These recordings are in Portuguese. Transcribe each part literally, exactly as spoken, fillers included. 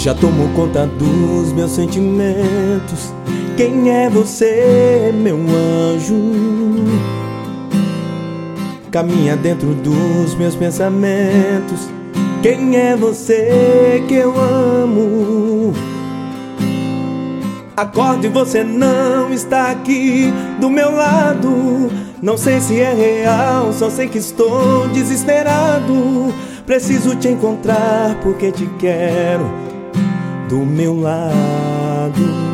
Já tomou conta dos meus sentimentos. Quem é você, meu anjo? Caminha dentro dos meus pensamentos. Quem é você que eu amo? Acordo e você não está aqui do meu lado. Não sei se é real, só sei que estou desesperado. Preciso te encontrar porque te quero do meu lado.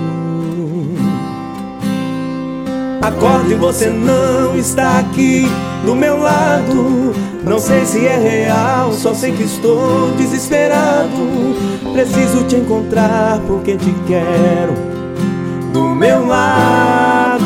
Acordo e você não está aqui do meu lado. Não sei se é real, só sei que estou desesperado. Preciso te encontrar porque te quero do meu lado.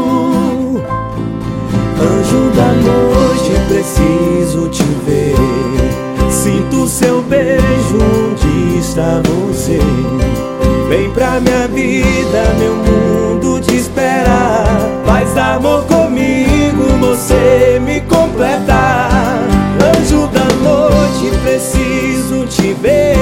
Anjo da noite, preciso te ver. Sinto seu beijo, onde está você? Vem pra minha vida, meu mundo te espera. Faz amor comigo, você me completa. Anjo da noite, preciso te ver.